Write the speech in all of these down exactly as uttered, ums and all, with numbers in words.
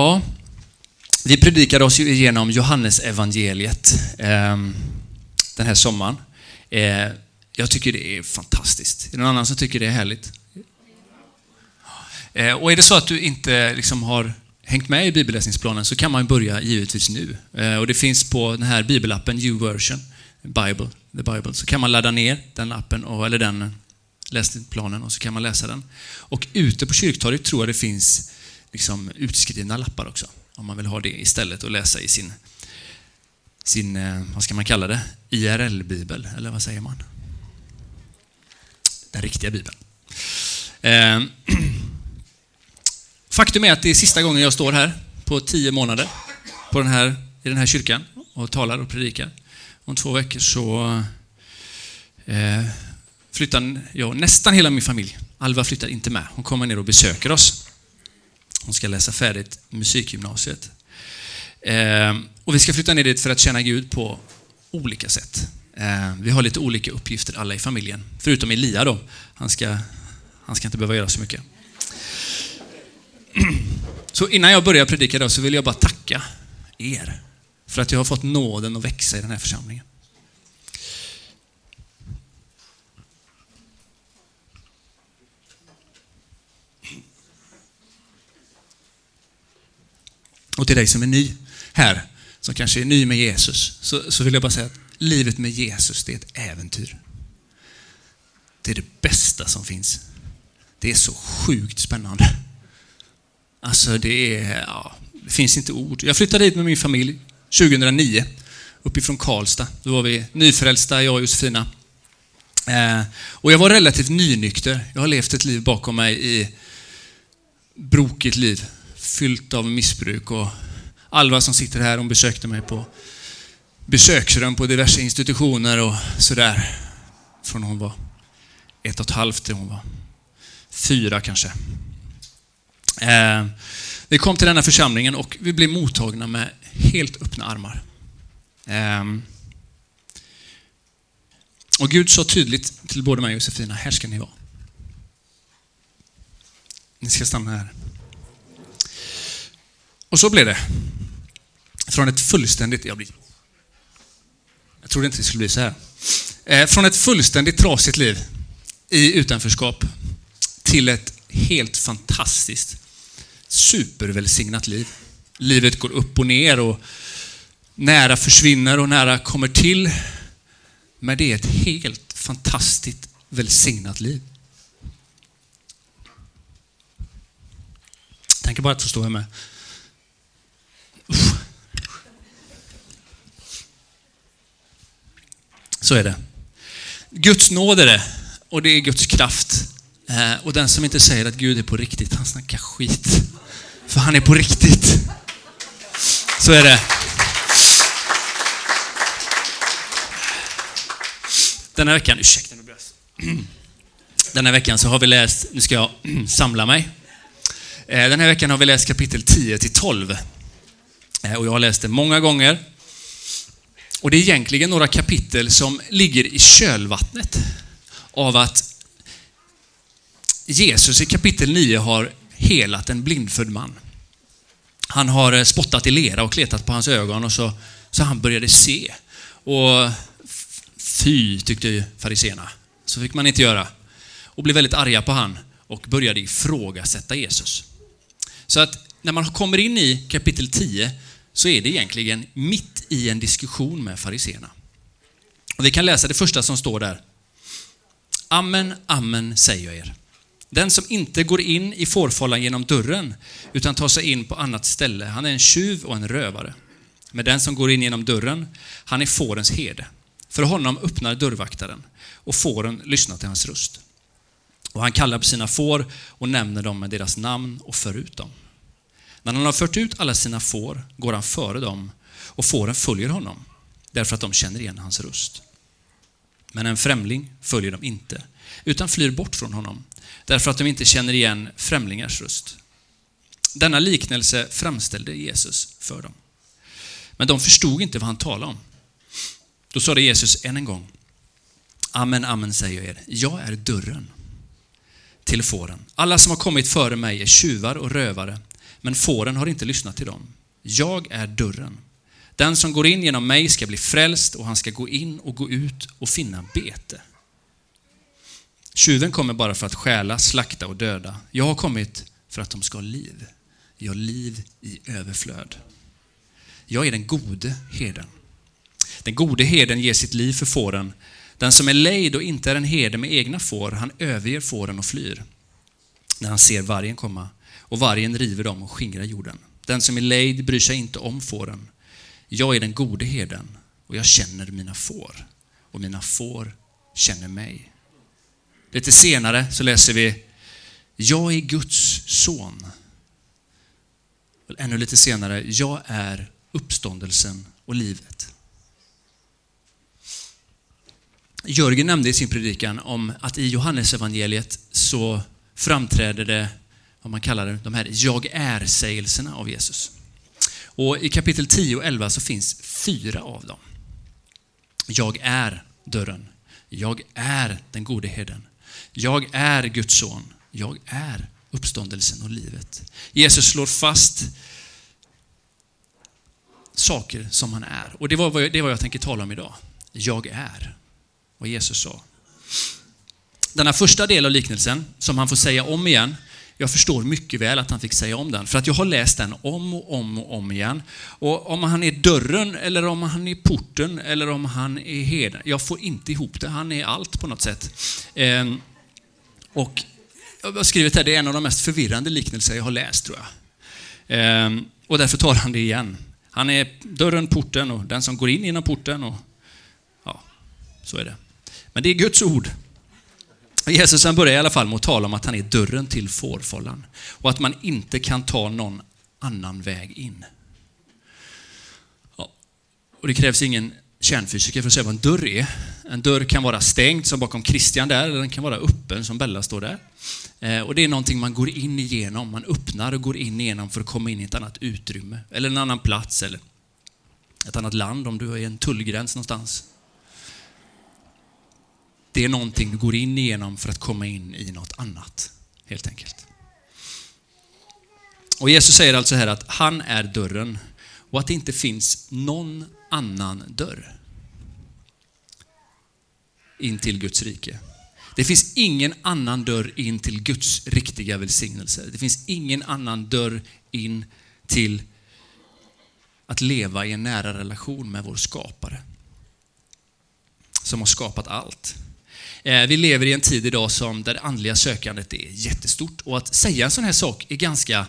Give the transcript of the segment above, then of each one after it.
Ja, vi predikade oss ju igenom Johannes evangeliet eh, den här sommaren. Eh, jag tycker det är fantastiskt. Är det någon annan som tycker det är härligt? Eh, och är det så att du inte liksom har hängt med i bibelläsningsplanen så kan man börja givetvis nu. Eh, och det finns på den här bibelappen YouVersion, Bible, the Bible, så kan man ladda ner den appen och, eller den läsplanen och så kan man läsa den. Och ute på kyrktorget tror jag det finns liksom utskrivna lappar också. Om man vill ha det istället och läsa i sin, sin vad ska man kalla det? I R L-bibel, eller vad säger man? Den riktiga bibeln. Eh, faktum är att det är sista gången jag står här på tio månader på den här, i den här kyrkan och talar och predikar. Om två veckor så eh, flyttar jag nästan hela min familj. Alva flyttar inte med. Hon kommer ner och besöker oss. Hon ska läsa färdigt musikgymnasiet. Eh, och vi ska flytta ner dit för att tjäna Gud på olika sätt. Eh, vi har lite olika uppgifter alla i familjen. Förutom Elia då. Han ska, han ska inte behöva göra så mycket. Så innan jag börjar predika då så vill jag bara tacka er. För att jag har fått nåden att växa i den här församlingen. Och till dig som är ny här, som kanske är ny med Jesus, så, så vill jag bara säga att livet med Jesus, det är ett äventyr. Det är det bästa som finns. Det är så sjukt spännande. Alltså det är, ja, det finns inte ord. Jag flyttade hit med min familj tjugohundranio, uppifrån Karlstad. Då var vi nyfrälsta, jag och Josefina. Eh, och jag var relativt nynykter. Jag har levt ett liv bakom mig i brokigt liv. Fyllt av missbruk, och Alva som sitter här, hon besökte mig på besöksrum på diverse institutioner och sådär. Från hon var ett och ett halvt till hon var fyra kanske. Eh, vi kom till denna församlingen och vi blev mottagna med helt öppna armar. Eh, och Gud sa tydligt till både mig och Josefina, här ska ni vara. Ni ska stanna här. Och så blev det. Från ett fullständigt... Jag, blir, jag trodde inte det skulle bli så här. Eh, från ett fullständigt trasigt liv i utanförskap till ett helt fantastiskt, supervälsignat liv. Livet går upp och ner och nära försvinner och nära kommer till. Men det är ett helt fantastiskt välsignat liv. Jag tänker bara att få stå här med. Uff. Så är det. Guds nåd är det. Och det är Guds kraft. Eh, och den som inte säger att Gud är på riktigt, han snackar skit. För han är på riktigt. Så är det. Den här veckan, ursäkta nu bröst. Den här veckan så har vi läst, nu ska jag samla mig. Eh, den här veckan har vi läst kapitel tio till tolv. Och jag har läst det många gånger. Och det är egentligen några kapitel som ligger i kölvattnet av att Jesus i kapitel nio har helat en blindfödd man. Han har spottat i lera och kletat på hans ögon och så, så han började se. Och fy, tyckte ju fariséerna. Så fick man inte göra. Och blev väldigt arga på han och började ifrågasätta Jesus. Så att när man kommer in i kapitel tio så är det egentligen mitt i en diskussion med fariséerna. Och vi kan läsa det första som står där. Amen, amen säger jag er. Den som inte går in i fårfållan genom dörren utan tar sig in på annat ställe, han är en tjuv och en rövare. Men den som går in genom dörren, han är fårens herde. För honom öppnar dörrvaktaren och fåren lyssnar till hans röst. Och han kallar på sina får och nämner dem med deras namn och för ut dem. När han har fört ut alla sina får går han före dem och fåren följer honom därför att de känner igen hans röst. Men en främling följer dem inte utan flyr bort från honom därför att de inte känner igen främlingars röst. Denna liknelse framställde Jesus för dem. Men de förstod inte vad han talade om. Då sa det Jesus än en gång. Amen, amen säger jag er. Jag är dörren till fåren. Alla som har kommit före mig är tjuvar och rövare. men fåren har inte lyssnat till dem. Jag är dörren. Den som går in genom mig ska bli frälst och han ska gå in och gå ut och finna bete. Tjuven kommer bara för att stjäla, slakta och döda. Jag har kommit för att de ska ha liv. Jag har liv i överflöd. Jag är den gode herden. Den gode herden ger sitt liv för fåren. Den som är lejd och inte är en herde med egna får, han överger fåren och flyr. När han ser vargen komma, och vargen river dem och skingrar jorden. Den som är lejd bryr sig inte om fåren. Jag är den gode herden och jag känner mina får. Och mina får känner mig. Lite senare så läser vi: jag är Guds son. Ännu lite senare: jag är uppståndelsen och livet. Jörgen nämnde i sin predikan om att i Johannes evangeliet så framträder det, vad man kallar det, de här jag är-sägelserna av Jesus. Och i kapitel tio och elva så finns fyra av dem. Jag är dörren. Jag är den gode herden. Jag är Guds son. Jag är uppståndelsen och livet. Jesus slår fast saker som han är. Och det var vad jag, det var jag tänker tala om idag. Jag är vad Jesus sa. Den här första delen av liknelsen som han får säga om igen. Jag förstår mycket väl att han fick säga om den. För att jag har läst den om och om och om igen. Och om han är dörren eller om han är porten eller om han är herden. Jag får inte ihop det. Han är allt på något sätt. Eh, och jag har skrivit här, det är en av de mest förvirrande liknelser jag har läst, tror jag. Eh, och därför tar han det igen. Han är dörren, porten och den som går in genom porten. Och ja, så är det. Men det är Guds ord. Jesus han börjar i alla fall med att tala om att han är dörren till fårfållan. Och att man inte kan ta någon annan väg in. Ja. Och det krävs ingen kärnfysiker för att säga vad en dörr är. En dörr kan vara stängd som bakom Christian där. Eller den kan vara öppen som Bella står där. Eh, och det är någonting man går in igenom. Man öppnar och går in igenom för att komma in i ett annat utrymme. Eller en annan plats. Eller ett annat land om du är i en tullgräns någonstans. Det är någonting du går in igenom för att komma in i något annat, helt enkelt. Och Jesus säger alltså här att han är dörren och att det inte finns någon annan dörr in till Guds rike. Det finns ingen annan dörr in till Guds riktiga välsignelse. Det finns ingen annan dörr in till att leva i en nära relation med vår skapare som har skapat allt. Vi lever i en tid idag som där det andliga sökandet är jättestort. Och att säga en sån här sak är ganska...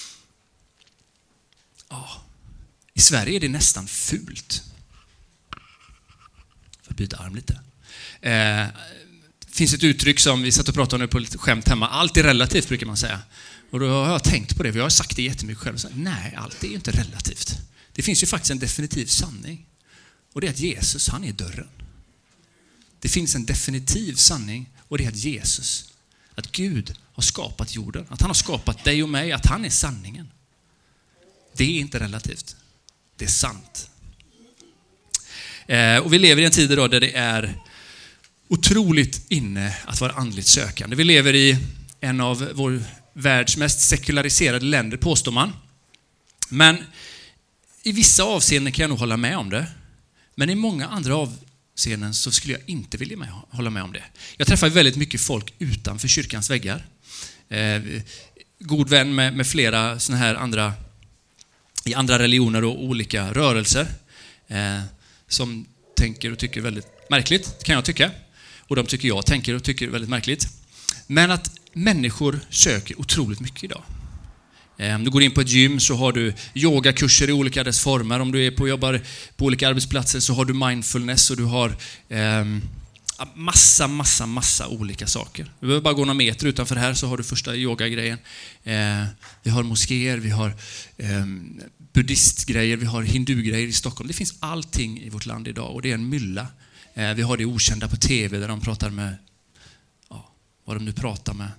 Ja, i Sverige är det nästan fult. För att byta arm lite. Det finns ett uttryck som vi satt och pratade om nu på lite skämt hemma. Allt är relativt, brukar man säga. Och då har jag tänkt på det, för jag har sagt det jättemycket själv. Så, nej, allt är ju inte relativt. Det finns ju faktiskt en definitiv sanning. Och det är att Jesus, han är dörren. Det finns en definitiv sanning och det är att Jesus, att Gud har skapat jorden. Att han har skapat dig och mig, att han är sanningen. Det är inte relativt. Det är sant. Eh, och vi lever i en tid idag där det är otroligt inne att vara andligt sökande. Vi lever i en av vår världs mest sekulariserade länder, påstår man. Men i vissa avseenden kan jag nog hålla med om det. Men i många andra avseenden scenen så skulle jag inte vilja med, hålla med om det. Jag träffar väldigt mycket folk utanför kyrkans väggar. Eh, god vän med, med flera såna här andra i andra religioner och olika rörelser eh, som tänker och tycker väldigt märkligt, kan jag tycka. Och de tycker jag tänker och tycker väldigt märkligt. Men att människor söker otroligt mycket idag. Om du går in på ett gym så har du yogakurser i olika dess former. Om du är på jobbar på olika arbetsplatser så har du mindfulness och du har eh, massa, massa, massa olika saker. Du behöver bara gå några meter utanför här så har du första yogagrejen. Eh, vi har moskéer, vi har eh, buddhistgrejer, vi har hindugrejer i Stockholm. Det finns allting i vårt land idag och det är en mylla. Eh, vi har det okända på tv där de pratar med, ja, vad de nu pratar med.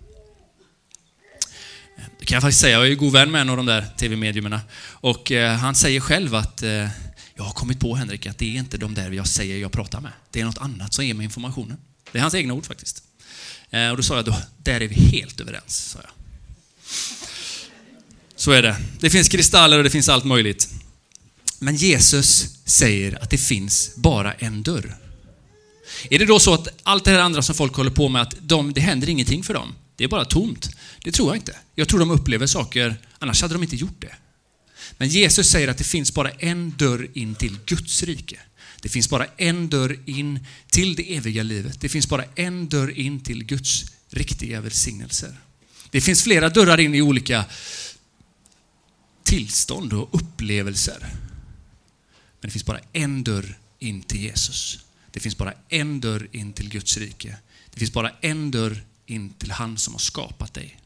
Det kan jag faktiskt säga, jag är god vän med en av de där tv-mediumerna. Och eh, han säger själv att eh, jag har kommit på, Henrik, att det är inte de där jag säger jag pratar med. Det är något annat som ger mig informationen. Det är hans egna ord faktiskt. Eh, och då sa jag då, där är vi helt överens, sa jag. Så är det. Det finns kristaller och det finns allt möjligt. Men Jesus säger att det finns bara en dörr. Är det då så att allt det här andra som folk håller på med, att de, det händer ingenting för dem? Det är bara tomt. Det tror jag inte. Jag tror de upplever saker, annars hade de inte gjort det. Men Jesus säger att det finns bara en dörr in till Guds rike. Det finns bara en dörr in till det eviga livet. Det finns bara en dörr in till Guds riktiga välsignelser. Det finns flera dörrar in i olika tillstånd och upplevelser. Men det finns bara en dörr in till Jesus. Det finns bara en dörr in till Guds rike. Det finns bara en dörr in till han som har skapat dig.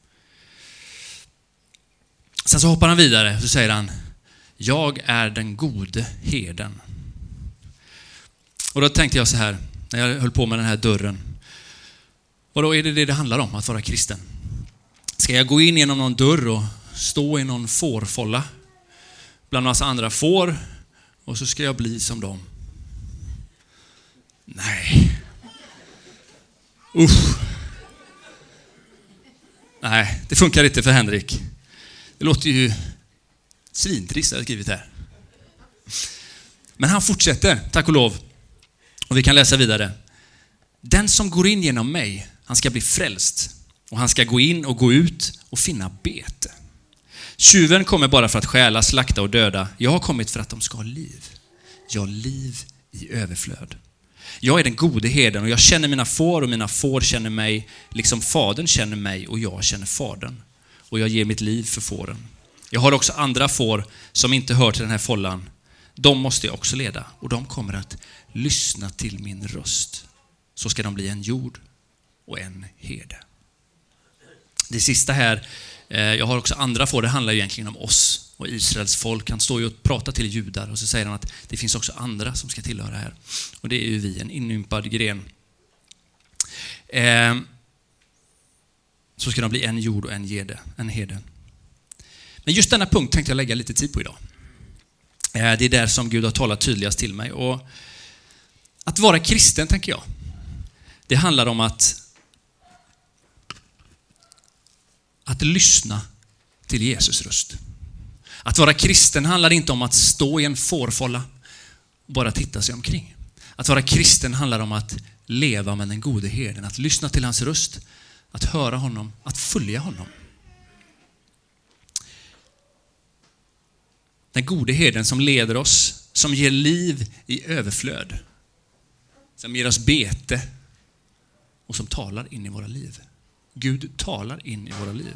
Sen så hoppar han vidare och så säger han: jag är den gode herden. Och då tänkte jag så här, när jag höll på med den här dörren. Och då är det det det handlar om, att vara kristen. Ska jag gå in genom någon dörr och stå i någon fårfålla bland massa andra får, och så ska jag bli som dem? Nej. Usch. Nej, det funkar inte för Henrik. Det låter ju svintrist, jag har skrivit här. Men han fortsätter, tack och lov. Och vi kan läsa vidare. Den som går in genom mig, han ska bli frälst. Och han ska gå in och gå ut och finna bete. Tjuven kommer bara för att stjäla, slakta och döda. Jag har kommit för att de ska ha liv. Jag har liv i överflöd. Jag är den gode herden och jag känner mina får och mina får känner mig, liksom fadern känner mig och jag känner fadern. Och jag ger mitt liv för fåren. Jag har också andra får som inte hör till den här fållan. De måste jag också leda och de kommer att lyssna till min röst. Så ska de bli en jord och en herde. Det sista här, jag har också andra får, det handlar ju egentligen om oss och Israels folk. Han står ju och pratar till judar och så säger han att det finns också andra som ska tillhöra här. Och det är ju vi, en inympad gren. Eh, så ska de bli en jord och en herde, en herde. Men just denna punkt tänkte jag lägga lite tid på idag. Eh, det är där som Gud har talat tydligast till mig. Och att vara kristen, tänker jag, det handlar om att att lyssna till Jesus röst. Att vara kristen handlar inte om att stå i en fårfålla och bara titta sig omkring. Att vara kristen handlar om att leva med den gode herden, att lyssna till hans röst, att höra honom, att följa honom. Den gode herden som leder oss, som ger liv i överflöd, som ger oss bete och som talar in i våra liv. Gud talar in i våra liv.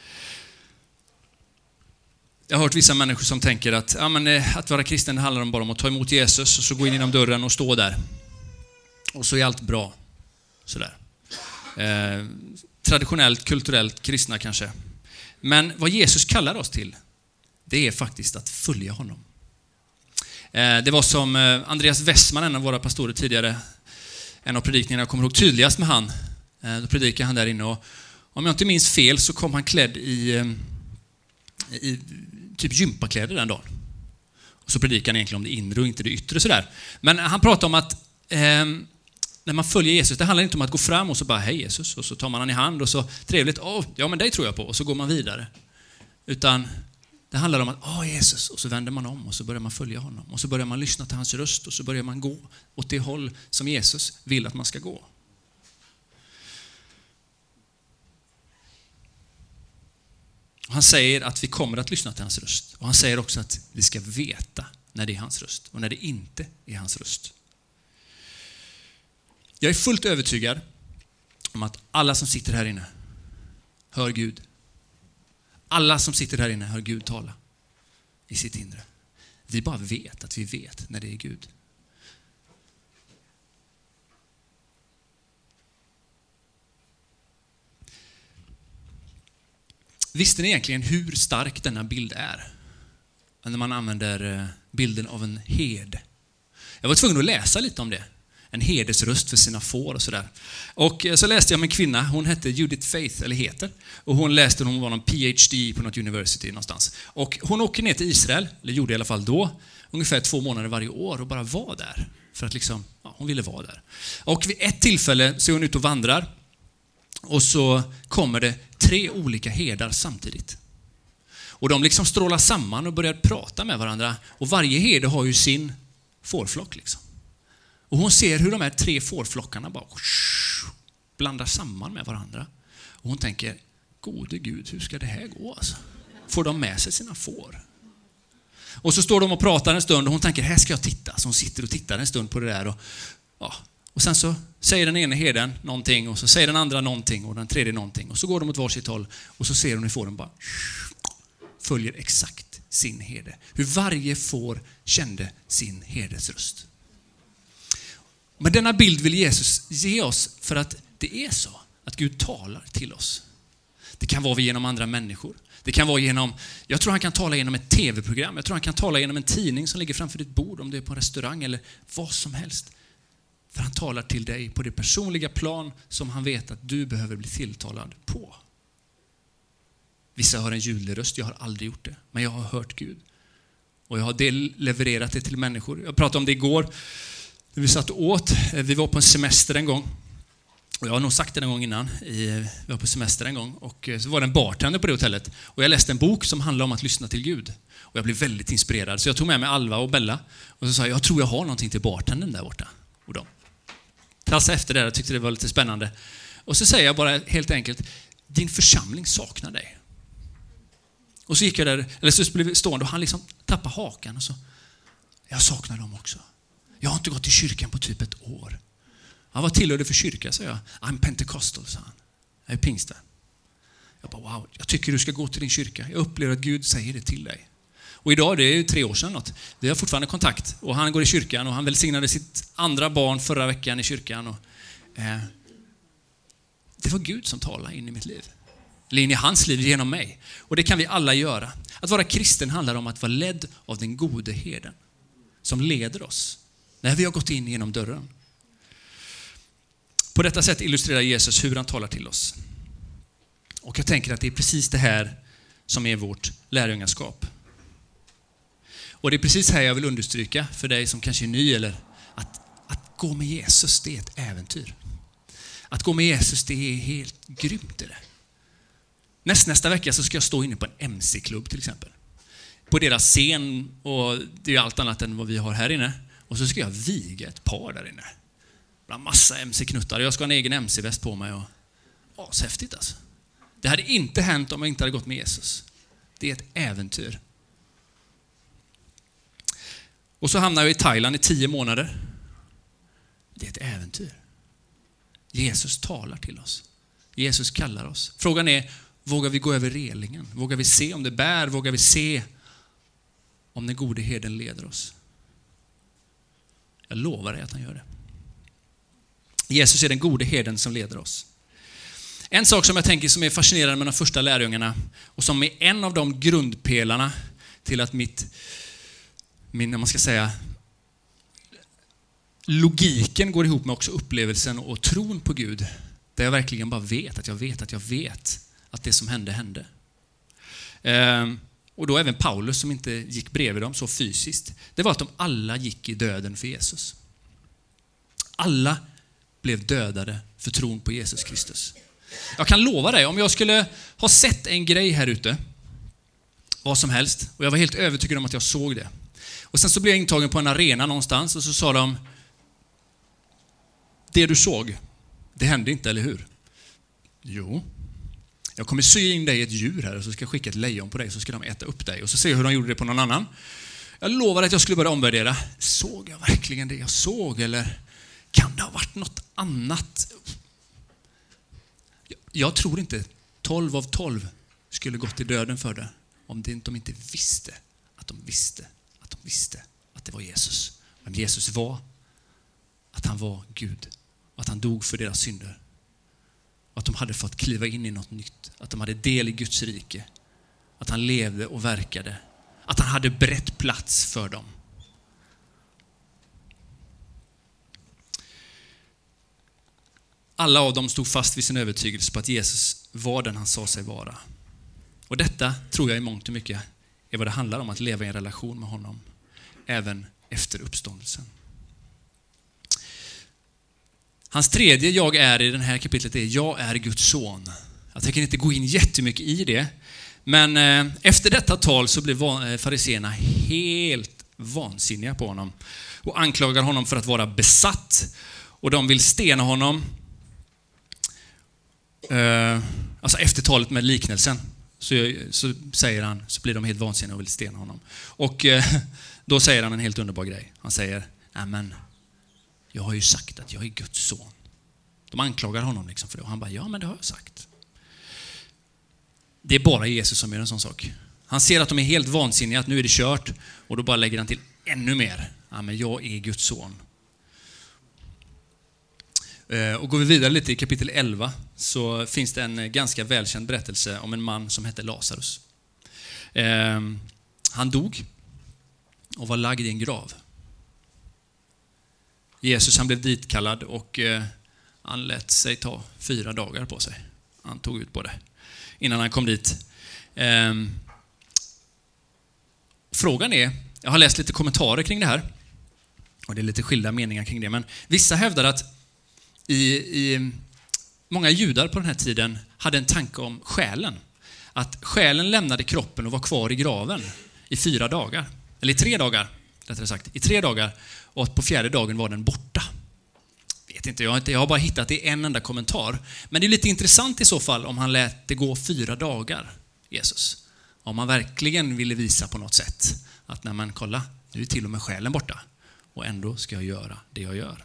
Jag har hört vissa människor som tänker att, ja, men, att vara kristen handlar om bara om att ta emot Jesus och så gå in genom dörren och stå där. Och så är allt bra. Sådär. Eh, traditionellt, kulturellt kristna kanske. Men vad Jesus kallar oss till, det är faktiskt att följa honom. Eh, det var som eh, Andreas Westman, en av våra pastorer tidigare, en av predikningarna jag kommer ihåg tydligast med han. Eh, då predikade han där inne och om jag inte minns fel så kom han klädd i, eh, i typ gympakläder den dagen. Och så predikade han egentligen om det inre och inte det yttre sådär. Men han pratade om att eh, när man följer Jesus, det handlar inte om att gå fram och så bara hej Jesus, och så tar man han i hand och så trevligt, åh, ja men dig tror jag på, och så går man vidare. Utan det handlar om att, åh Jesus, och så vänder man om och så börjar man följa honom. Och så börjar man lyssna till hans röst och så börjar man gå åt det håll som Jesus vill att man ska gå. Och han säger att vi kommer att lyssna till hans röst. Och han säger också att vi ska veta när det är hans röst och när det inte är hans röst. Jag är fullt övertygad om att alla som sitter här inne hör Gud. Alla som sitter här inne hör Gud tala i sitt inre. Vi bara vet att vi vet när det är Gud. Visste ni egentligen hur stark denna bild är? När man använder bilden av en herde. Jag var tvungen att läsa lite om det. En herdes röst för sina får och sådär. Och så läste jag om en kvinna, hon hette Judith Faith, eller heter. Och hon läste, hon var någon P H D på något university någonstans. Och hon åker ner till Israel, eller gjorde i alla fall då, ungefär två månader varje år och bara var där. För att liksom, ja, hon ville vara där. Och vid ett tillfälle så är hon ute och vandrar. Och så kommer det tre olika herdar samtidigt. Och de liksom strålar samman och börjar prata med varandra. Och varje herde har ju sin fårflock liksom. Och hon ser hur de här tre fårflockarna bara blandar samman med varandra. Och hon tänker, gode Gud, hur ska det här gå alltså? Får de med sig sina får? Och så står de och pratar en stund och hon tänker, här ska jag titta. Så hon sitter och tittar en stund på det där. Och, ja. och sen så säger den ena herden någonting och så säger den andra någonting och den tredje någonting. Och så går de åt varsitt håll och så ser hon hur fåren bara följer exakt sin herde. Hur varje får kände sin herdes röst. Men denna bild vill Jesus ge oss för att det är så att Gud talar till oss. Det kan vara genom andra människor. Det kan vara genom, jag tror han kan tala genom ett tv-program. Jag tror han kan tala genom en tidning som ligger framför ditt bord, om det är på en restaurang eller vad som helst. För han talar till dig på det personliga plan som han vet att du behöver bli tilltalad på. Vissa har en ljudlig röst, jag har aldrig gjort det. Men jag har hört Gud. Och jag har del- levererat det till människor. Jag pratade om det igår. När vi satt och åt. Vi var på en semester en gång. Och jag har nog sagt det en gång innan. Vi var på semester en gång. Och så var det en bartender på det hotellet. Och jag läste en bok som handlar om att lyssna till Gud. Och jag blev väldigt inspirerad. Så jag tog med mig Alva och Bella. Och så sa jag, jag tror jag har någonting till bartendern där borta. Och de trassade efter det och tyckte det var lite spännande. Och så säger jag bara helt enkelt, din församling saknar dig. Och så gick jag där, eller så blev vi stående och han liksom tappade hakan och så, jag saknar dem också. Jag har inte gått till kyrkan på typ ett år. Han var tillhörde för kyrka, sa jag. I'm Pentecostal, sa han. Jag är pingsten. Jag bara, wow, jag tycker du ska gå till din kyrka. Jag upplever att Gud säger det till dig. Och idag, det är ju tre år sedan något. Vi har fortfarande kontakt. Och han går i kyrkan och han välsignade sitt andra barn förra veckan i kyrkan. Och, eh, det var Gud som talade in i mitt liv. Eller in i hans liv genom mig. Och det kan vi alla göra. Att vara kristen handlar om att vara ledd av den gode herden. Som leder oss. När vi har gått in genom dörren. På detta sätt illustrerar Jesus hur han talar till oss. Och jag tänker att det är precis det här som är vårt lärjungaskap. Och det är precis här jag vill understryka för dig som kanske är ny, eller att, att gå med Jesus, det är ett äventyr. Att gå med Jesus, det är helt grymt. Det. Näst, nästa vecka så ska jag stå inne på en M C-klubb till exempel. På deras scen, och det är allt annat än vad vi har här inne. Och så ska jag viga ett par där inne. Bland massa M C-knuttar. Jag ska ha en egen M C-väst på mig. Och, ja, så häftigt alltså. Det hade inte hänt om jag inte hade gått med Jesus. Det är ett äventyr. Och så hamnar jag i Thailand i tio månader. Det är ett äventyr. Jesus talar till oss. Jesus kallar oss. Frågan är, vågar vi gå över relingen? Vågar vi se om det bär? Vågar vi se om den gode herden leder oss? Jag lovar dig att han gör det. Jesus är den gode herden som leder oss. En sak som jag tänker som är fascinerande med de första lärjungarna och som är en av de grundpelarna till att mitt, min, man ska säga, logiken går ihop med också upplevelsen och tron på Gud. Där jag verkligen bara vet att jag vet att jag vet att det som hände, hände. Ehm, och då även Paulus som inte gick bredvid dem så fysiskt. Det var att de alla gick i döden för Jesus. Alla blev dödade för tron på Jesus Kristus. Jag kan lova dig, om jag skulle ha sett en grej här ute, vad som helst, och jag var helt övertygad om att jag såg det. Och sen så blev jag intagen på en arena någonstans och så sa de, det du såg, det hände inte, eller hur? Jo. Jag kommer sy in dig i ett djur här och så ska jag skicka ett lejon på dig så ska de äta upp dig. Och så ser jag hur de gjorde det på någon annan. Jag lovar att jag skulle börja omvärdera. Såg jag verkligen det jag såg, eller kan det ha varit något annat? Jag tror inte tolv av tolv skulle gått i döden för det om de inte visste att de visste att de visste att det var Jesus. Men Jesus var att han var Gud. Att han dog för deras synder. Att de hade fått kliva in i något nytt. Att de hade del i Guds rike. Att han levde och verkade. Att han hade brett plats för dem. Alla av dem stod fast vid sin övertygelse på att Jesus var den han sa sig vara. Och detta tror jag i mångt och mycket är vad det handlar om, att leva i en relation med honom. Även efter uppståndelsen. Hans tredje jag är i den här kapitlet är jag är Guds son. Jag tänker inte gå in jättemycket i det. Men eh, efter detta tal så blev fariséerna helt vansinniga på honom och anklagar honom för att vara besatt, och de vill stena honom. Eh, alltså efter talet med liknelsen så, så säger han, så blir de helt vansinniga och vill stena honom. Och eh, då säger han en helt underbar grej. Han säger: nej men, jag har ju sagt att jag är Guds son. De anklagar honom liksom för det, och han bara: ja men det har jag sagt. Det är bara Jesus som gör en sån sak. Han ser att de är helt vansinniga, att nu är det kört, och då bara lägger han till ännu mer. Ja, men jag är Guds son. Och går vi vidare lite i kapitel elva så finns det en ganska välkänd berättelse om en man som hette Lazarus. Han dog och var lagd i en grav. Jesus han blev ditkallad och han lät sig ta fyra dagar på sig. Han tog ut på det innan han kom dit. Ehm, frågan är, jag har läst lite kommentarer kring det här, och det är lite skilda meningar kring det, men vissa hävdar att i, i många judar på den här tiden hade en tanke om själen. Att själen lämnade kroppen och var kvar i graven i fyra dagar. Eller i tre dagar, rättare sagt. I tre dagar, och på fjärde dagen var den borta. Vet inte, jag har, inte, jag har bara hittat det i en enda kommentar. Men det är lite intressant i så fall om han lät det gå fyra dagar, Jesus. Om man verkligen ville visa på något sätt att när man kollar, nu är till och med själen borta. Och ändå ska jag göra det jag gör.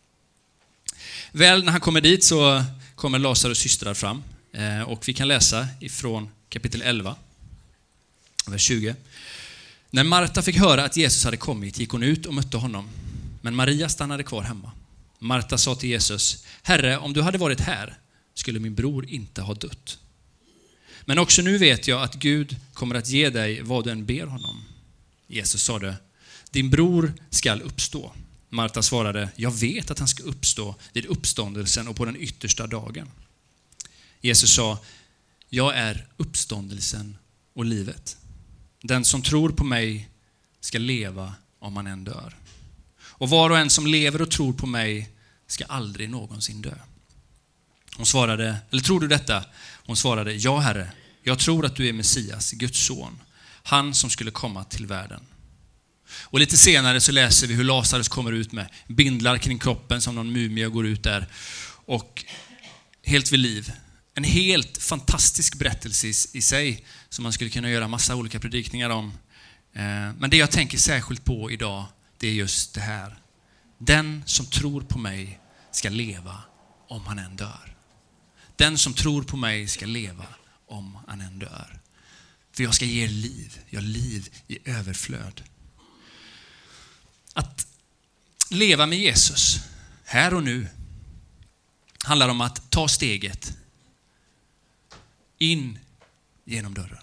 Väl när han kommer dit så kommer Lazarus systrar fram. Och vi kan läsa ifrån kapitel elva, vers tjugo. När Marta fick höra att Jesus hade kommit gick hon ut och mötte honom. Men Maria stannade kvar hemma. Marta sa till Jesus: Herre, om du hade varit här skulle min bror inte ha dött. Men också nu vet jag att Gud kommer att ge dig vad du än ber honom. Jesus sa det: din bror skall uppstå. Marta svarade: jag vet att han ska uppstå vid uppståndelsen och på den yttersta dagen. Jesus sa: jag är uppståndelsen och livet. Den som tror på mig ska leva om han än dör. Och var och en som lever och tror på mig ska aldrig någonsin dö. Hon svarade, eller tror du detta? Hon svarade: ja Herre, jag tror att du är Messias, Guds son, han som skulle komma till världen. Och lite senare så läser vi hur Lazarus kommer ut med bindlar kring kroppen som någon mumie går ut där och helt vid liv. En helt fantastisk berättelse i sig som man skulle kunna göra massa olika predikningar om. Men det jag tänker särskilt på idag, det är just det här. Den som tror på mig ska leva om han än dör. Den som tror på mig ska leva om han än dör. För jag ska ge er liv, jag liv i överflöd. Att leva med Jesus här och nu handlar om att ta steget in genom dörren.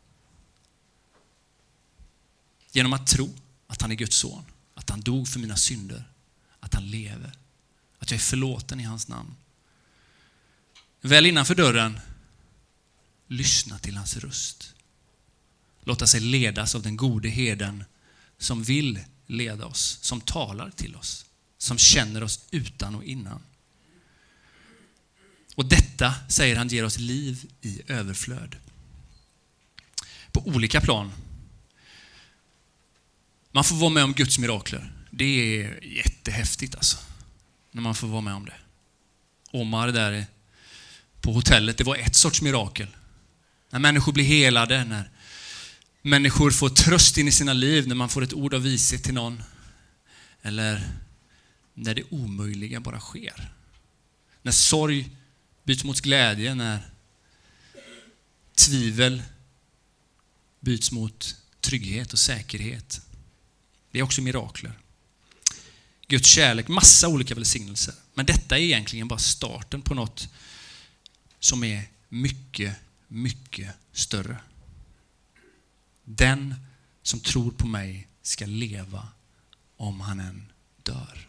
Genom att tro att han är Guds son, att han dog för mina synder, att han lever, att jag är förlåten i hans namn. Väl innanför dörren, lyssna till hans röst. Låta sig ledas av den gode herden som vill leda oss, som talar till oss, som känner oss utan och innan. Och detta, säger han, ger oss liv i överflöd. På olika plan. Man får vara med om Guds mirakler. Det är jättehäftigt alltså. När man får vara med om det. Omar där på hotellet, det var ett sorts mirakel. När människor blir helade, när människor får tröst in i sina liv, när man får ett ord av vishet till någon. Eller när det omöjliga bara sker. När sorg byts mot glädje, när tvivel byts mot trygghet och säkerhet. Det är också mirakler. Guds kärlek, massa olika välsignelser. Men detta är egentligen bara starten på något som är mycket, mycket större. Den som tror på mig ska leva om han än dör.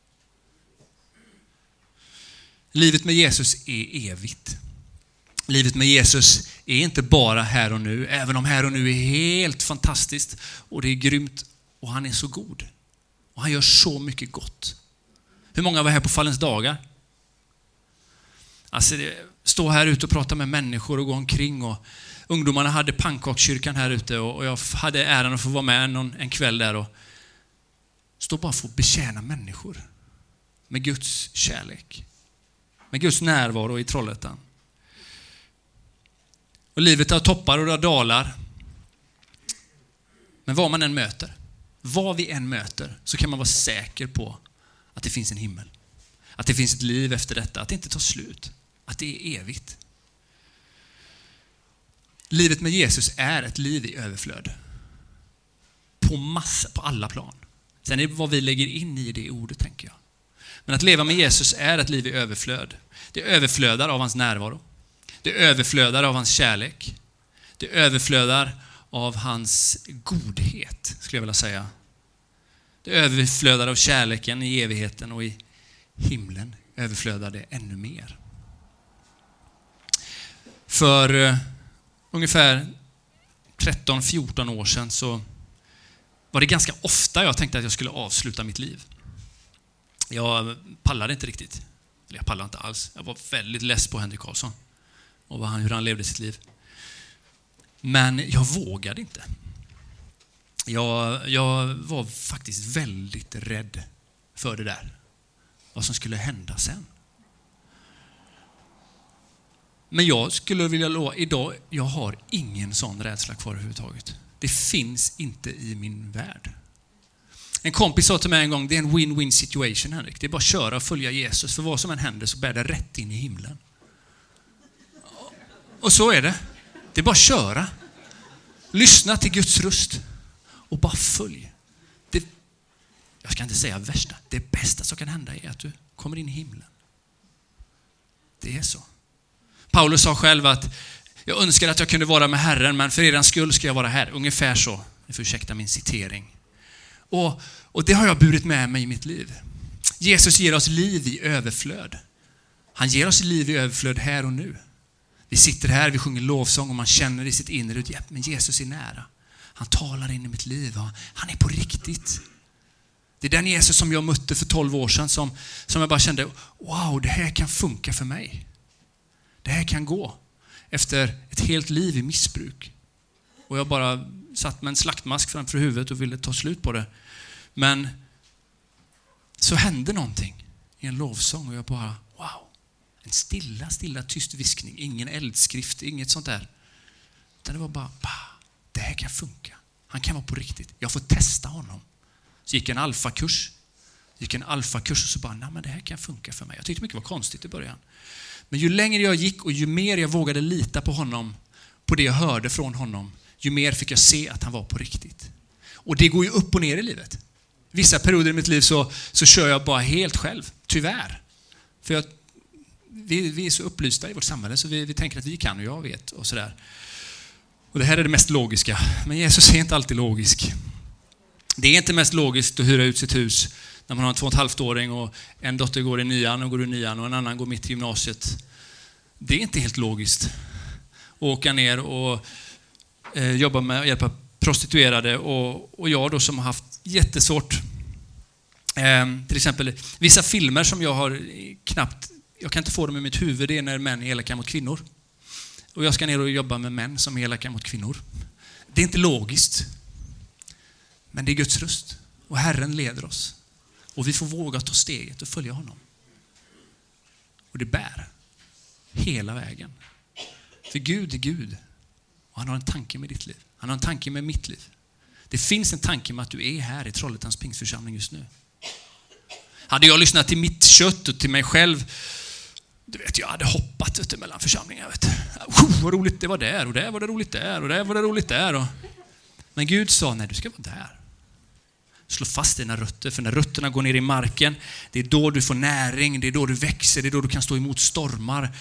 Livet med Jesus är evigt. Livet med Jesus är inte bara här och nu, även om här och nu är helt fantastiskt och det är grymt och han är så god. Och han gör så mycket gott. Hur många var här på Fallens dagar? Alltså det, stå här ute och prata med människor och gå omkring. Och ungdomarna hade pannkakskyrkan här ute och jag hade äran att få vara med någon, en kväll där och stå bara för att betjäna människor med Guds kärlek. Med Guds närvaro i Trollhättan. Och livet har toppar och det har dalar. Men vad man än möter, vad vi än möter, så kan man vara säker på att det finns en himmel. Att det finns ett liv efter detta, att det inte tar slut. Att det är evigt. Livet med Jesus är ett liv i överflöd. På massa, på alla plan. Sen är det vad vi lägger in i det ordet, tänker jag. Men att leva med Jesus är ett liv i överflöd. Det överflödar av hans närvaro. Det överflödar av hans kärlek. Det överflödar av hans godhet, skulle jag vilja säga. Det överflödar av kärleken i evigheten, och i himlen överflödar det ännu mer. För uh, ungefär tretton fjorton år sedan så var det ganska ofta jag tänkte att jag skulle avsluta mitt liv. Jag pallade inte riktigt. Eller jag pallade inte alls. Jag var väldigt less på Henrik Karlsson och vad han, hur han levde sitt liv. Men jag vågade inte. Jag, jag var faktiskt väldigt rädd för det där. Vad som skulle hända sen. Men jag skulle vilja lova, idag, jag har ingen sån rädsla kvar överhuvudtaget. Det finns inte i min värld. En kompis sa till mig en gång, det är en win-win situation, Henrik. Det är bara att köra och följa Jesus. För vad som än händer så bär det rätt in i himlen. Och så är det. Det är bara att köra. Lyssna till Guds röst. Och bara följ. Det, jag ska inte säga värsta. Det bästa som kan hända är att du kommer in i himlen. Det är så. Paulus sa själv att jag önskar att jag kunde vara med Herren, men för er skull ska jag vara här. Ungefär så. Ni får ursäkta min citering. Och, och det har jag burit med mig i mitt liv. Jesus ger oss liv i överflöd. Han ger oss liv i överflöd här och nu. Vi sitter här, vi sjunger lovsång och man känner i sitt inre ut, ja, men Jesus är nära. Han talar in i mitt liv. Han är på riktigt. Det är den Jesus som jag mötte för tolv år sedan som, som jag bara kände, wow, det här kan funka för mig. Det här kan gå efter ett helt liv i missbruk. Och jag bara satt med en slaktmask framför huvudet och ville ta slut på det. Men så hände någonting i en lovsång och jag bara, wow. En stilla, stilla, tyst viskning. Ingen eldskrift, inget sånt där. Utan det var bara, bah, det här kan funka. Han kan vara på riktigt. Jag får testa honom. Så gick en alfakurs. Gick en alfakurs och så bara, nej men det här kan funka för mig. Jag tyckte mycket var konstigt i början. Men ju längre jag gick och ju mer jag vågade lita på honom, på det jag hörde från honom, ju mer fick jag se att han var på riktigt. Och det går ju upp och ner i livet. Vissa perioder i mitt liv så, så kör jag bara helt själv. Tyvärr. För jag, vi, vi är så upplysta i vårt samhälle så vi, vi tänker att vi kan och jag vet och sådär. Och det här är det mest logiska. Men Jesus är inte alltid logisk. Det är inte mest logiskt att hyra ut sitt hus när man har en två och ett halvt åring och en dotter går i nian och går i nian och en annan går mitt i gymnasiet. Det är inte helt logiskt. Och åka ner och eh, jobba med att hjälpa prostituerade och, och jag då som har haft jättesvårt. Eh, till exempel vissa filmer som jag har knappt, jag kan inte få dem i mitt huvud, det är när män är elaka mot kvinnor. Och jag ska ner och jobba med män som är elaka mot kvinnor. Det är inte logiskt. Men det är Guds röst. Och Herren leder oss. Och vi får våga ta steget och följa honom. Och det bär. Hela vägen. För Gud är Gud. Och han har en tanke med ditt liv. Han har en tanke med mitt liv. Det finns en tanke med att du är här i Trollhättans pingstförsamling just nu. Hade jag lyssnat till mitt kött och till mig själv, du vet, jag hade hoppat ute mellan församlingar. Vet. Oh, vad roligt det var där och där var det roligt där och där var det roligt där. Och... Men Gud sa, nej, du ska vara där. Slå fast dina rötter, för när rötterna går ner i marken, det är då du får näring, det är då du växer, det är då du kan stå emot stormar.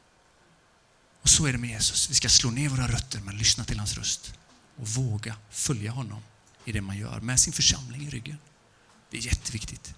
Och så är det med Jesus. Vi ska slå ner våra rötter men lyssna till hans röst och våga följa honom i det man gör med sin församling i ryggen. Det är jätteviktigt.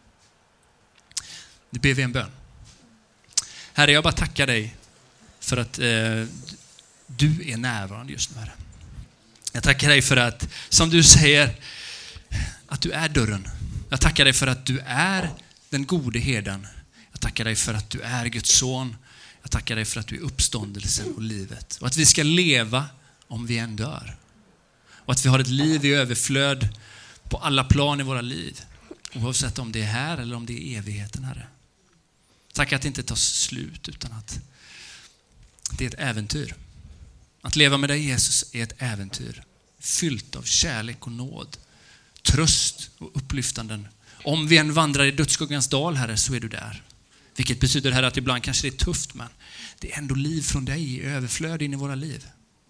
Nu ber vi en bön. Herre, jag bara tackar dig för att eh, du är närvarande just nu, Herre. Jag tackar dig för att, som du säger, att du är dörren. Jag tackar dig för att du är den gode herden. Jag tackar dig för att du är Guds son. Jag tackar dig för att du är uppståndelsen och livet. Och att vi ska leva om vi än dör. Och att vi har ett liv i överflöd på alla plan i våra liv. Oavsett om det är här eller om det är evigheten, Herre. Tack att det inte tar slut utan att det är ett äventyr. Att leva med dig, Jesus, är ett äventyr. Fyllt av kärlek och nåd. Tröst och upplyftanden. Om vi än vandrar i dödsskuggans dal, Herre, så är du där. Vilket betyder, Herre, att ibland kanske det är tufft, men det är ändå liv från dig i överflöd in i våra liv.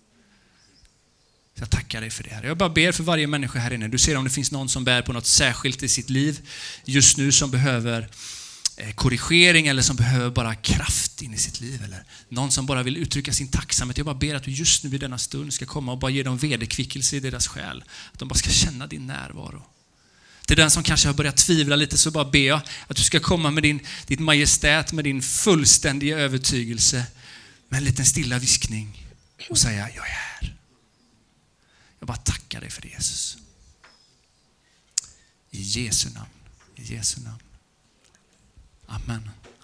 Så jag tackar dig för det, Herre. Jag bara ber för varje människa här inne. Du ser om det finns någon som bär på något särskilt i sitt liv just nu som behöver korrigering eller som behöver bara kraft in i sitt liv. Eller någon som bara vill uttrycka sin tacksamhet. Jag bara ber att du just nu vid denna stund ska komma och bara ge dem vederkvickelse i deras själ. Att de bara ska känna din närvaro. Till den som kanske har börjat tvivla lite, så bara ber jag att du ska komma med din, ditt majestät, med din fullständiga övertygelse, med en liten stilla viskning och säga, jag är här. Jag bara tackar dig för det, Jesus. I Jesu namn. I Jesu namn. Amen.